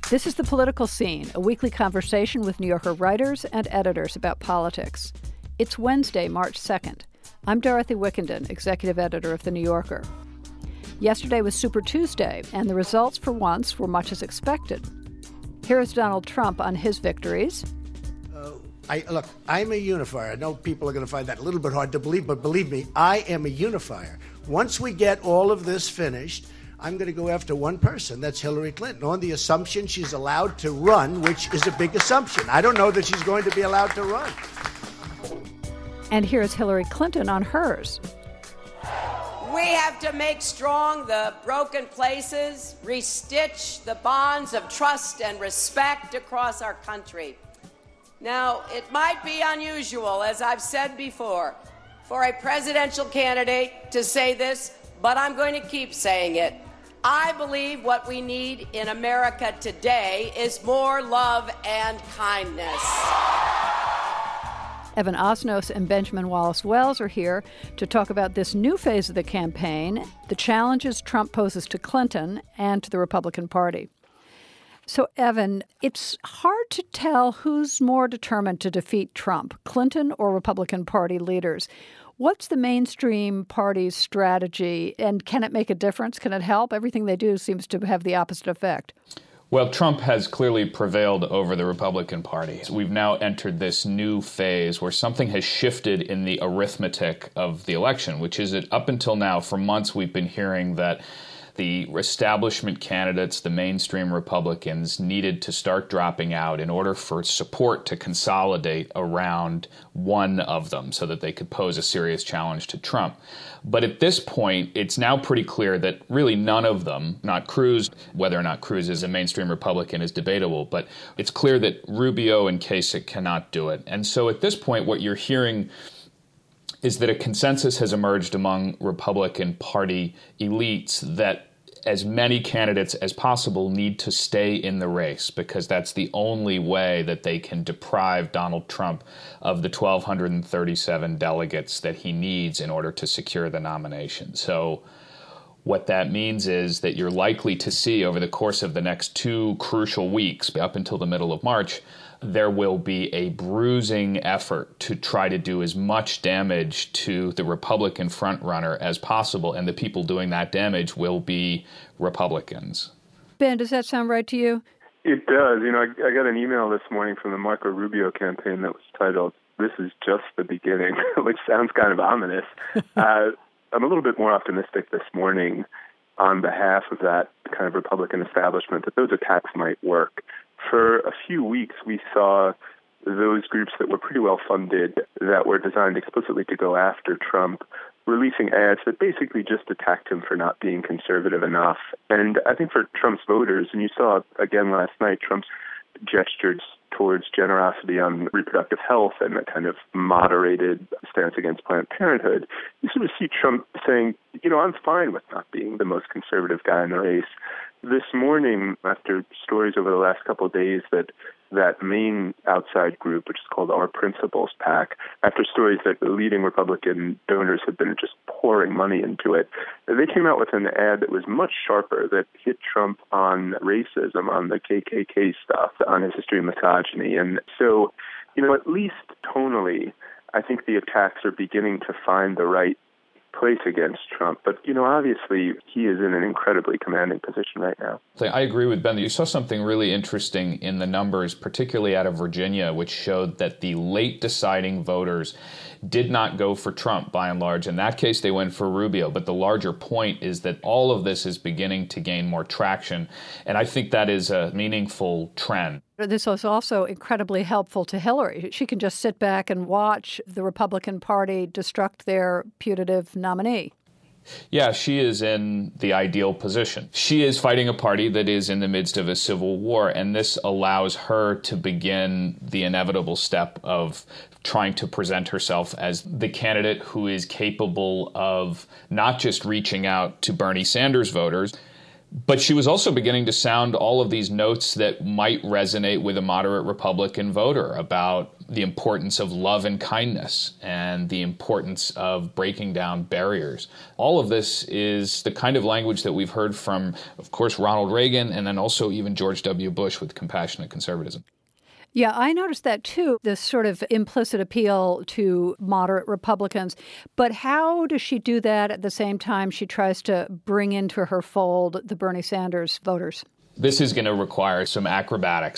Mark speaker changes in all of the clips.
Speaker 1: This is The Political Scene, a weekly conversation with New Yorker writers and editors about politics. It's Wednesday, March 2nd. I'm Dorothy Wickenden, executive editor of The New Yorker. Yesterday was Super Tuesday, and the results for once were much as expected. Here is Donald Trump on his victories.
Speaker 2: Look, I'm a unifier. I know people are going to find that a little bit hard to believe, but believe me, I am a unifier. Once we get all of this finished, I'm going to go after one person. That's Hillary Clinton, on the assumption she's allowed to run, which is a big assumption. I don't know that she's going to be allowed to run.
Speaker 1: And here's Hillary Clinton on hers.
Speaker 3: We have to make strong the broken places, restitch the bonds of trust and respect across our country. Now, it might be unusual, as I've said before, for a presidential candidate to say this, but I'm going to keep saying it. I believe what we need in America today is more love and kindness.
Speaker 1: Evan Osnos and Benjamin Wallace-Wells are here to talk about this new phase of the campaign, the challenges Trump poses to Clinton and to the Republican Party. So, Evan, it's hard to tell who's more determined to defeat Trump, Clinton or Republican Party leaders. What's the mainstream party's strategy, and can it make a difference? Can it help? Everything they do seems to have the opposite effect.
Speaker 4: Well, Trump has clearly prevailed over the Republican Party. We've now entered this new phase where something has shifted in the arithmetic of the election, which is that up until now, for months, we've been hearing that the establishment candidates, the mainstream Republicans, needed to start dropping out in order for support to consolidate around one of them so that they could pose a serious challenge to Trump. But at this point, it's now pretty clear that really none of them, not Cruz, whether or not Cruz is a mainstream Republican is debatable, but it's clear that Rubio and Kasich cannot do it. And so at this point, what you're hearing is that a consensus has emerged among Republican Party elites that as many candidates as possible need to stay in the race because that's the only way that they can deprive Donald Trump of the 1,237 delegates that he needs in order to secure the nomination. So what that means is that you're likely to see over the course of the next 2 crucial weeks, up until the middle of March, there will be a bruising effort to try to do as much damage to the Republican frontrunner as possible, and the people doing that damage will be Republicans.
Speaker 1: Ben, does that sound right to you?
Speaker 5: It does. You know, I got an email this morning from the Marco Rubio campaign that was titled, "This is just the beginning," which sounds kind of ominous. I'm a little bit more optimistic this morning on behalf of that kind of Republican establishment that those attacks might work. For a few weeks, we saw those groups that were pretty well funded, that were designed explicitly to go after Trump, releasing ads that basically just attacked him for not being conservative enough. And I think for Trump's voters, and you saw again last night, Trump's gestures towards generosity on reproductive health and a kind of moderated stance against Planned Parenthood, you sort of see Trump saying, you know, I'm fine with not being the most conservative guy in the race. This morning, after stories over the last couple of days that main outside group, which is called Our Principles PAC, after stories that the leading Republican donors have been just pouring money into it, they came out with an ad that was much sharper, that hit Trump on racism, on the KKK stuff, on his history of misogyny. And so, you know, at least tonally, I think the attacks are beginning to find the right place against Trump. But, you know, obviously he is in an incredibly commanding position right now.
Speaker 4: I agree with Ben that you saw something really interesting in the numbers, particularly out of Virginia, which showed that the late deciding voters did not go for Trump by and large. In that case, they went for Rubio. But the larger point is that all of this is beginning to gain more traction. And I think that is a meaningful trend.
Speaker 1: This was also incredibly helpful to Hillary. She can just sit back and watch the Republican Party destruct their putative nominee.
Speaker 4: Yeah, she is in the ideal position. She is fighting a party that is in the midst of a civil war, and this allows her to begin the inevitable step of trying to present herself as the candidate who is capable of not just reaching out to Bernie Sanders voters, But she was also beginning to sound all of these notes that might resonate with a moderate Republican voter about the importance of love and kindness and the importance of breaking down barriers. All of this is the kind of language that we've heard from, of course, Ronald Reagan and then also even George W. Bush with compassionate conservatism.
Speaker 1: Yeah, I noticed that too, this sort of implicit appeal to moderate Republicans. But how does she do that at the same time she tries to bring into her fold the Bernie Sanders voters?
Speaker 4: This is going to require some acrobatics.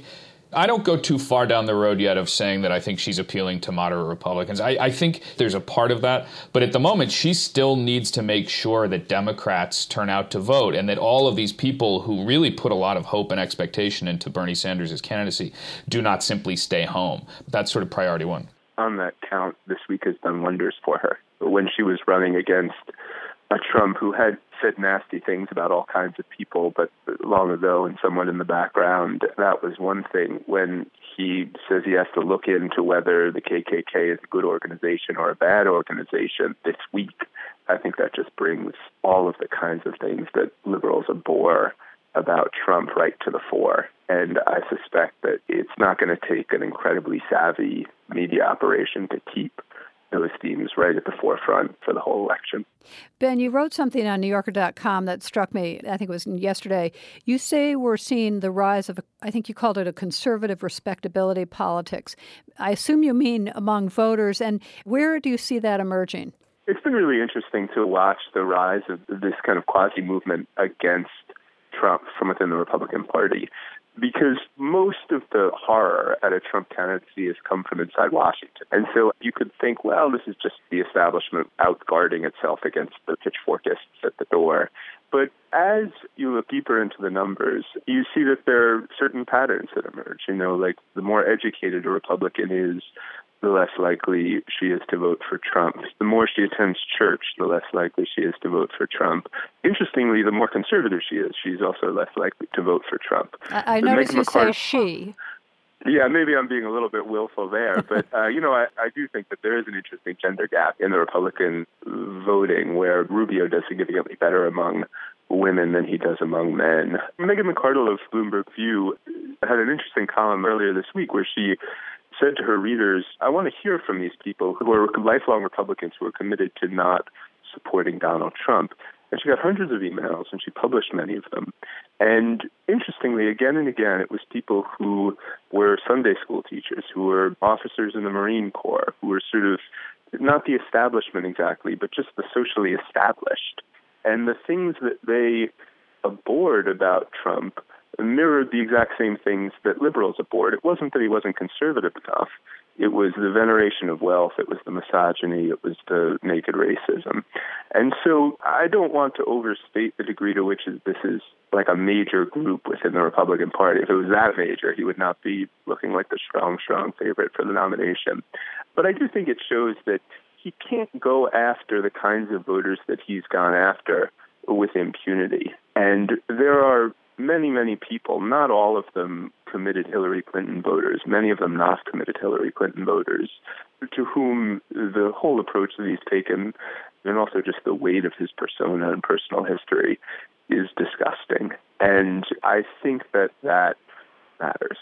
Speaker 4: I don't go too far down the road yet of saying that I think she's appealing to moderate Republicans. I think there's a part of that. But at the moment, she still needs to make sure that Democrats turn out to vote and that all of these people who really put a lot of hope and expectation into Bernie Sanders' candidacy do not simply stay home. That's sort of priority one.
Speaker 5: On that count, this week has done wonders for her. When she was running against a Trump who had said nasty things about all kinds of people, but long ago and somewhat in the background, that was one thing. When he says he has to look into whether the KKK is a good organization or a bad organization this week, I think that just brings all of the kinds of things that liberals abhor about Trump right to the fore. And I suspect that it's not going to take an incredibly savvy media operation to keep those themes right at the forefront for the whole election.
Speaker 1: Ben, you wrote something on NewYorker.com that struck me, I think it was yesterday. You say we're seeing the rise of, I think you called it a conservative respectability politics. I assume you mean among voters, and where do you see that emerging?
Speaker 5: It's been really interesting to watch the rise of this kind of quasi-movement against Trump from within the Republican Party, because most of the horror at a Trump candidacy has come from inside Washington. And so you could think, well, this is just the establishment outguarding itself against the pitchforkists at the door. But as you look deeper into the numbers, you see that there are certain patterns that emerge. Like the more educated a Republican is, the less likely she is to vote for Trump. The more she attends church, the less likely she is to vote for Trump. Interestingly, the more conservative she is, she's also less likely to vote for Trump.
Speaker 1: I notice you say she.
Speaker 5: Yeah, maybe I'm being a little bit willful there, but, I do think that there is an interesting gender gap in the Republican voting where Rubio does significantly better among women than he does among men. Megan McArdle of Bloomberg View had an interesting column earlier this week where she said to her readers, I want to hear from these people who are lifelong Republicans who are committed to not supporting Donald Trump. And she got hundreds of emails, and she published many of them. And interestingly, again and again, it was people who were Sunday school teachers, who were officers in the Marine Corps, who were sort of not the establishment exactly, but just the socially established. And the things that they abhorred about Trump mirrored the exact same things that liberals abhorred. It wasn't that he wasn't conservative enough. It was the veneration of wealth. It was the misogyny. It was the naked racism. And so I don't want to overstate the degree to which this is like a major group within the Republican Party. If it was that major, he would not be looking like the strong favorite for the nomination. But I do think it shows that he can't go after the kinds of voters that he's gone after with impunity. And there are many, many people, not all of them committed Hillary Clinton voters, many of them not committed Hillary Clinton voters, to whom the whole approach that he's taken, and also just the weight of his persona and personal history, is disgusting. And I think that matters.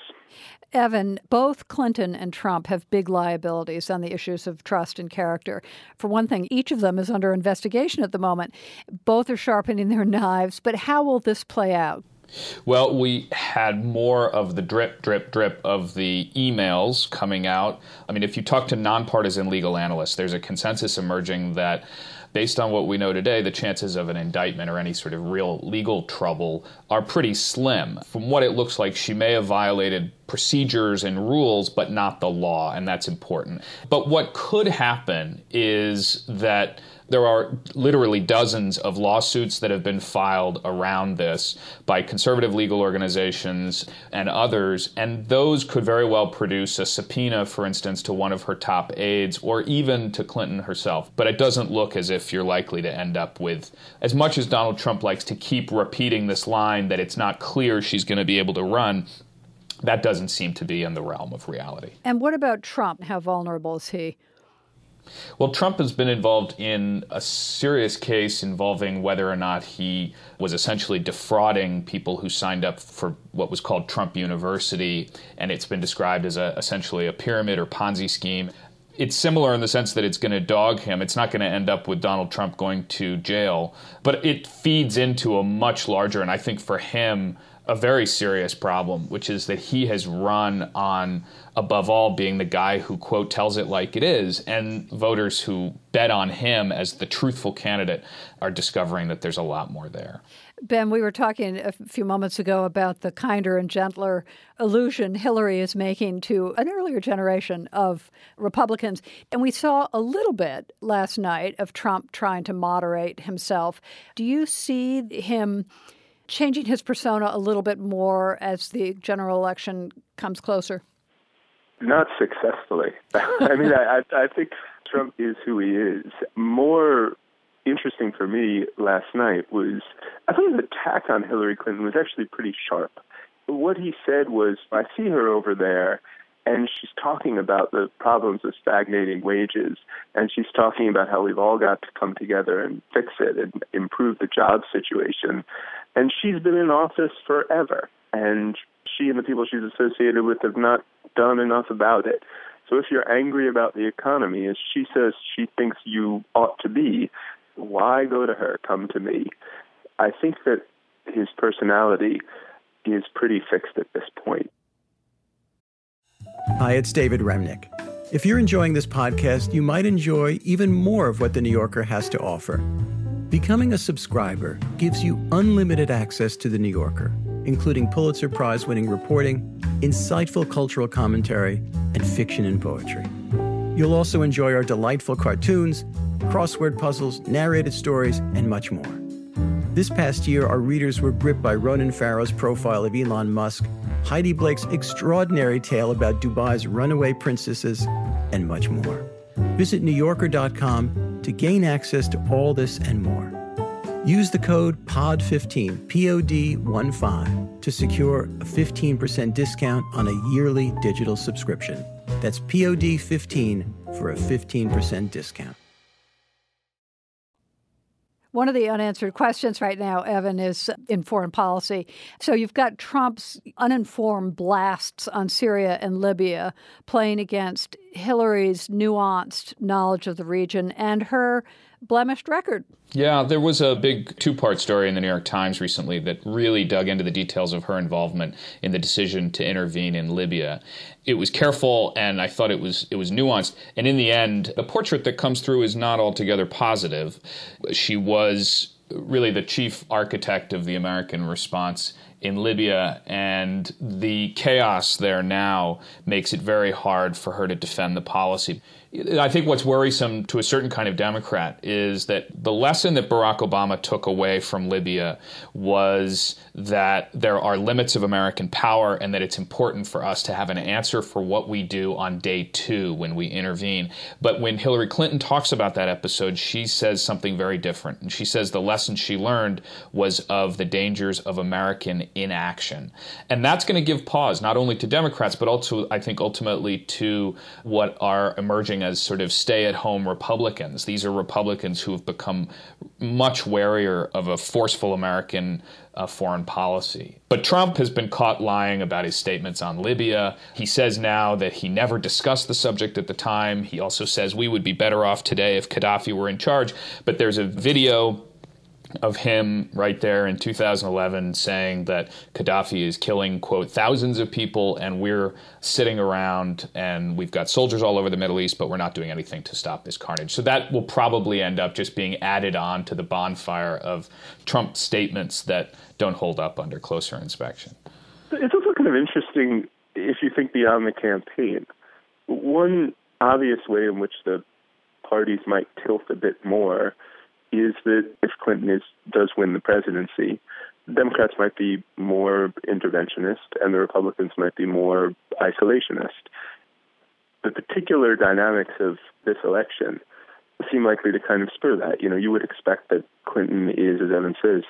Speaker 1: Evan, both Clinton and Trump have big liabilities on the issues of trust and character. For one thing, each of them is under investigation at the moment. Both are sharpening their knives, but how will this play out?
Speaker 4: Well, we had more of the drip, drip, drip of the emails coming out. I mean, if you talk to nonpartisan legal analysts, there's a consensus emerging that based on what we know today, the chances of an indictment or any sort of real legal trouble are pretty slim. From what it looks like, she may have violated procedures and rules, but not the law, and that's important. But what could happen is that there are literally dozens of lawsuits that have been filed around this by conservative legal organizations and others, and those could very well produce a subpoena, for instance, to one of her top aides or even to Clinton herself. But it doesn't look as if you're likely to end up with, as much as Donald Trump likes to keep repeating this line that it's not clear she's going to be able to run, that doesn't seem to be in the realm of reality.
Speaker 1: And what about Trump? How vulnerable is he?
Speaker 4: Well, Trump has been involved in a serious case involving whether or not he was essentially defrauding people who signed up for what was called Trump University, and it's been described as essentially a pyramid or Ponzi scheme. It's similar in the sense that it's going to dog him. It's not going to end up with Donald Trump going to jail, but it feeds into a much larger, and I think for him, a very serious problem, which is that he has run on, above all, being the guy who, quote, tells it like it is. And voters who bet on him as the truthful candidate are discovering that there's a lot more there.
Speaker 1: Ben, we were talking a few moments ago about the kinder and gentler allusion Hillary is making to an earlier generation of Republicans. And we saw a little bit last night of Trump trying to moderate himself. Do you see him changing his persona a little bit more as the general election comes closer?
Speaker 5: Not successfully. I mean, I think Trump is who he is. More interesting for me last night was, I thought his attack on Hillary Clinton was actually pretty sharp. What he said was, I see her over there, and she's talking about the problems of stagnating wages, and she's talking about how we've all got to come together and fix it and improve the job situation. And she's been in office forever, and she and the people she's associated with have not done enough about it. So if you're angry about the economy, as she says she thinks you ought to be, why go to her? Come to me. I think that his personality is pretty fixed at this point.
Speaker 6: Hi, it's David Remnick. If you're enjoying this podcast, you might enjoy even more of what The New Yorker has to offer. Becoming a subscriber gives you unlimited access to The New Yorker, including Pulitzer Prize-winning reporting, insightful cultural commentary, and fiction and poetry. You'll also enjoy our delightful cartoons, crossword puzzles, narrated stories, and much more. This past year, our readers were gripped by Ronan Farrow's profile of Elon Musk, Heidi Blake's extraordinary tale about Dubai's runaway princesses, and much more. Visit NewYorker.com to gain access to all this and more. Use the code POD15, POD15, to secure a 15% discount on a yearly digital subscription. That's POD15 for a 15% discount.
Speaker 1: One of the unanswered questions right now, Evan, is in foreign policy. So you've got Trump's uninformed blasts on Syria and Libya playing against Hillary's nuanced knowledge of the region and her blemished record.
Speaker 4: Yeah, there was a big two-part story in the New York Times recently that really dug into the details of her involvement in the decision to intervene in Libya. It was careful, and I thought it was nuanced. And in the end, the portrait that comes through is not altogether positive. She was really the chief architect of the American response in Libya, and the chaos there now makes it very hard for her to defend the policy. I think what's worrisome to a certain kind of Democrat is that the lesson that Barack Obama took away from Libya was that there are limits of American power and that it's important for us to have an answer for what we do on day 2 when we intervene. But when Hillary Clinton talks about that episode, she says something very different. And she says the lesson she learned was of the dangers of American inaction. And that's going to give pause not only to Democrats, but also, I think, ultimately to what are emerging as sort of stay-at-home Republicans. These are Republicans who have become much warier of a forceful American foreign policy. But Trump has been caught lying about his statements on Libya. He says now that he never discussed the subject at the time. He also says we would be better off today if Gaddafi were in charge. But there's a video of him right there in 2011 saying that Gaddafi is killing, quote, thousands of people, and we're sitting around and we've got soldiers all over the Middle East, but we're not doing anything to stop this carnage. So that will probably end up just being added on to the bonfire of Trump statements that don't hold up under closer inspection.
Speaker 5: It's also kind of interesting if you think beyond the campaign. One obvious way in which the parties might tilt a bit more is that if Clinton does win the presidency, Democrats might be more interventionist and the Republicans might be more isolationist. The particular dynamics of this election seem likely to kind of spur that. You know, you would expect that Clinton is, as Evan says,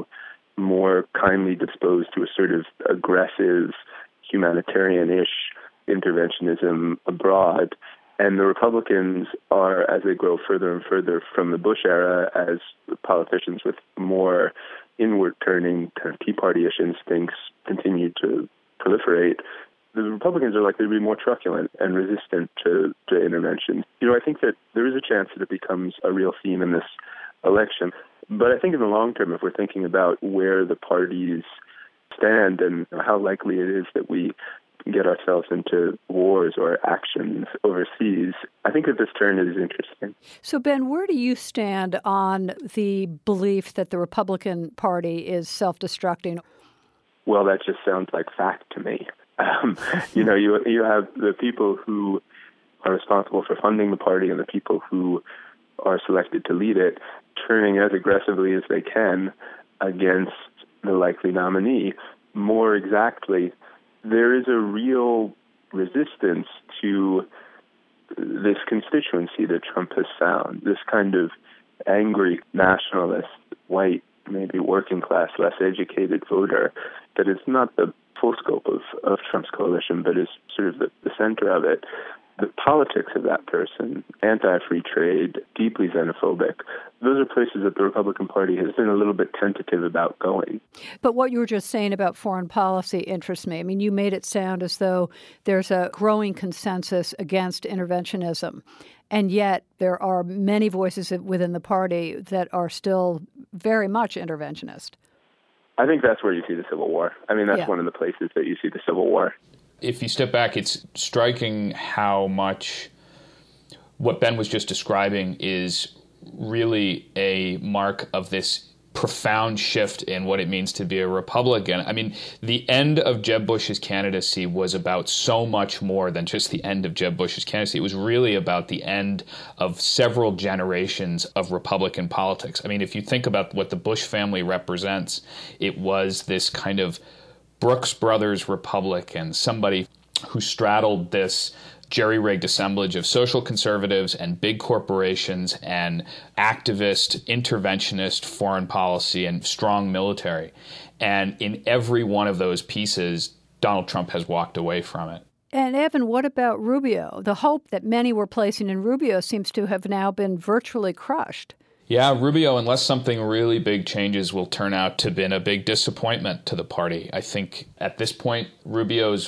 Speaker 5: more kindly disposed to a sort of aggressive, humanitarian-ish interventionism abroad. And the Republicans are, as they grow further and further from the Bush era, as politicians with more inward-turning kind of Tea Party-ish instincts continue to proliferate, the Republicans are likely to be more truculent and resistant to intervention. I think that there is a chance that it becomes a real theme in this election. But I think in the long term, if we're thinking about where the parties stand and how likely it is that we get ourselves into wars or actions overseas, I think that this turn is interesting.
Speaker 1: So, Ben, where do you stand on the belief that the Republican Party is self-destructing?
Speaker 5: Well, that just sounds like fact to me. You have the people who are responsible for funding the party and the people who are selected to lead it turning as aggressively as they can against the likely nominee. More exactly, there is a real resistance to this constituency that Trump has found, this kind of angry nationalist, white, maybe working class, less educated voter that is not the full scope of Trump's coalition, but is sort of the center of it. The politics of that person, anti-free trade, deeply xenophobic, those are places that the Republican Party has been a little bit tentative about going.
Speaker 1: But what you were just saying about foreign policy interests me. I mean, you made it sound as though there's a growing consensus against interventionism, and yet there are many voices within the party that are still very much interventionist.
Speaker 5: I think that's where you see the Civil War. I mean, that's one of the places that you see the Civil War.
Speaker 4: If you step back, it's striking how much what Ben was just describing is really a mark of this profound shift in what it means to be a Republican. I mean, the end of Jeb Bush's candidacy was about so much more than just the end of Jeb Bush's candidacy. It was really about the end of several generations of Republican politics. I mean, if you think about what the Bush family represents, it was this kind of Brooks Brothers Republican, somebody who straddled this jerry-rigged assemblage of social conservatives and big corporations and activist, interventionist foreign policy and strong military. And in every one of those pieces, Donald Trump has walked away from it.
Speaker 1: And Evan, what about Rubio? The hope that many were placing in Rubio seems to have now been virtually crushed.
Speaker 4: Yeah, Rubio, unless something really big changes, will turn out to have been a big disappointment to the party. I think at this point, Rubio's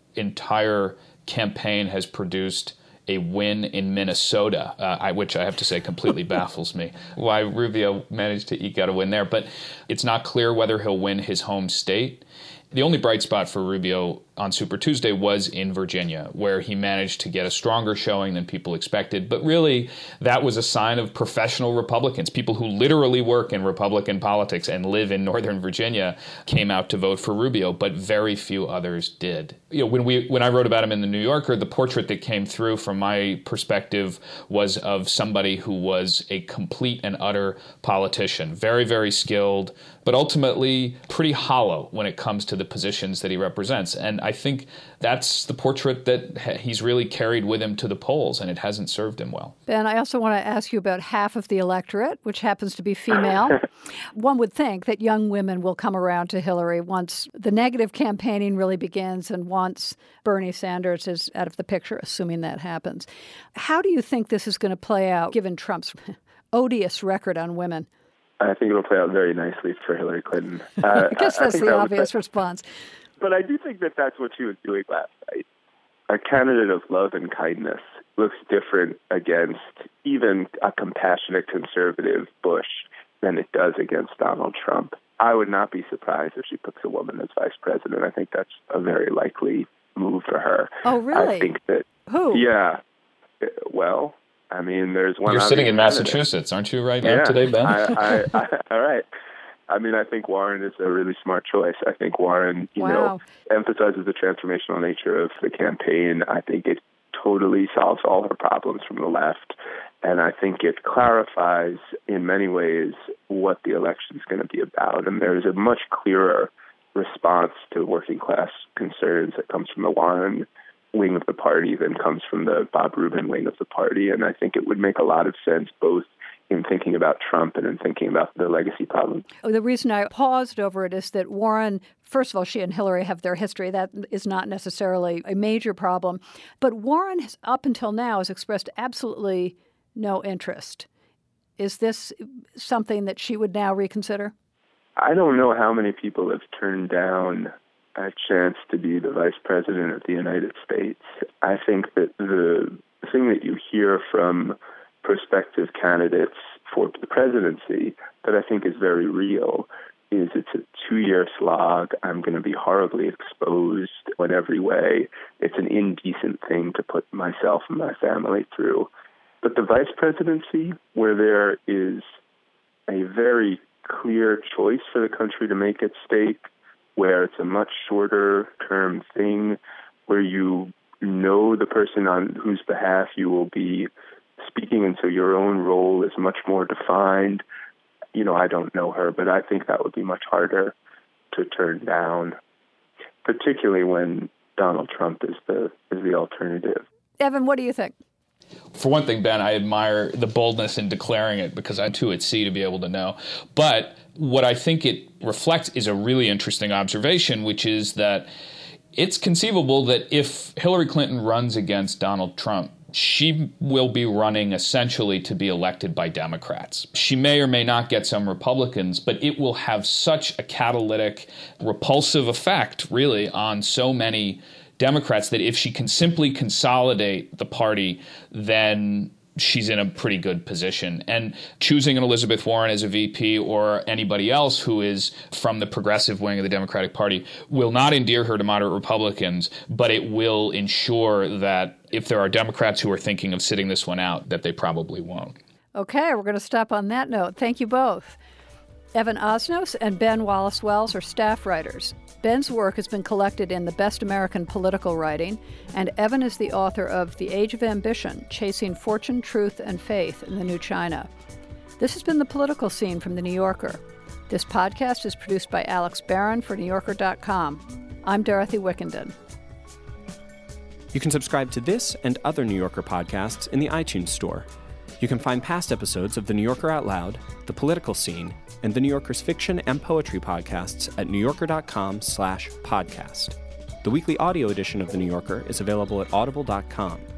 Speaker 4: entire campaign has produced a win in Minnesota, which I have to say completely baffles me, why Rubio managed to eke out a win there. But it's not clear whether he'll win his home state. The only bright spot for Rubio on Super Tuesday was in Virginia, where he managed to get a stronger showing than people expected. But really, that was a sign of professional Republicans. People who literally work in Republican politics and live in Northern Virginia came out to vote for Rubio, but very few others did. When I wrote about him in The New Yorker, the portrait that came through from my perspective was of somebody who was a complete and utter politician, very, very skilled, but ultimately pretty hollow when it comes to the positions that he represents. And I think that's the portrait that he's really carried with him to the polls, and it hasn't served him well.
Speaker 1: Ben, I also want to ask you about half of the electorate, which happens to be female. One would think that young women will come around to Hillary once the negative campaigning really begins and once Bernie Sanders is out of the picture, assuming that happens. How do you think this is going to play out, given Trump's odious record on women?
Speaker 5: I think it'll play out very nicely for Hillary Clinton.
Speaker 1: I guess that's the obvious response.
Speaker 5: But I do think that that's what she was doing last night. A candidate of love and kindness looks different against even a compassionate conservative Bush than it does against Donald Trump. I would not be surprised if she picks a woman as vice president. I think that's a very likely move for her.
Speaker 1: Oh, really?
Speaker 5: I think that.
Speaker 1: Who?
Speaker 5: Yeah. Well, I mean, there's one.
Speaker 4: You're sitting in Massachusetts, aren't you, right now today, Ben?
Speaker 5: All right. I mean, I think Warren is a really smart choice. I think Warren, emphasizes the transformational nature of the campaign. I think it totally solves all her problems from the left. And I think it clarifies in many ways what the election is going to be about. And there's a much clearer response to working class concerns that comes from the Warren wing of the party than comes from the Bob Rubin wing of the party. And I think it would make a lot of sense both in thinking about Trump and in thinking about the legacy problem.
Speaker 1: The reason I paused over it is that Warren first of all, she and Hillary have their history. That is not necessarily a major problem. But Warren, has, up until now, has expressed absolutely no interest. Is this something that she would now reconsider?
Speaker 5: I don't know how many people have turned down a chance to be the vice president of the United States. I think that the thing that you hear from prospective candidates for the presidency that I think is very real is it's a 2-year slog. I'm going to be horribly exposed in every way. It's an indecent thing to put myself and my family through. But the vice presidency, where there is a very clear choice for the country to make at stake, where it's a much shorter term thing, where you know the person on whose behalf you will be speaking, and so your own role is much more defined. You know, I don't know her, but I think that would be much harder to turn down, particularly when Donald Trump is the alternative.
Speaker 1: Evan, what do you think?
Speaker 4: For one thing, Ben, I admire the boldness in declaring it because I'm too at sea to be able to know. But what I think it reflects is a really interesting observation, which is that it's conceivable that if Hillary Clinton runs against Donald Trump, she will be running essentially to be elected by Democrats. She may or may not get some Republicans, but it will have such a catalytic, repulsive effect, really, on so many Democrats that if she can simply consolidate the party, then she's in a pretty good position. And choosing an Elizabeth Warren as a VP or anybody else who is from the progressive wing of the Democratic Party will not endear her to moderate Republicans, but it will ensure that if there are Democrats who are thinking of sitting this one out, that they probably won't.
Speaker 1: Okay, we're going to stop on that note. Thank you both. Evan Osnos and Ben Wallace-Wells are staff writers. Ben's work has been collected in The Best American Political Writing, and Evan is the author of The Age of Ambition, Chasing Fortune, Truth, and Faith in the New China. This has been The Political Scene from The New Yorker. This podcast is produced by Alex Barron for NewYorker.com. I'm Dorothy Wickenden.
Speaker 7: You can subscribe to this and other New Yorker podcasts in the iTunes Store. You can find past episodes of The New Yorker Out Loud, The Political Scene, and The New Yorker's fiction and poetry podcasts at NewYorker.com/podcast. The weekly audio edition of The New Yorker is available at Audible.com.